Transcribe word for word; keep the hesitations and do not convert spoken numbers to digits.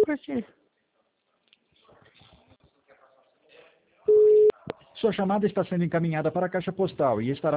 Proceed. Sua chamada está sendo encaminhada para a caixa postal e estará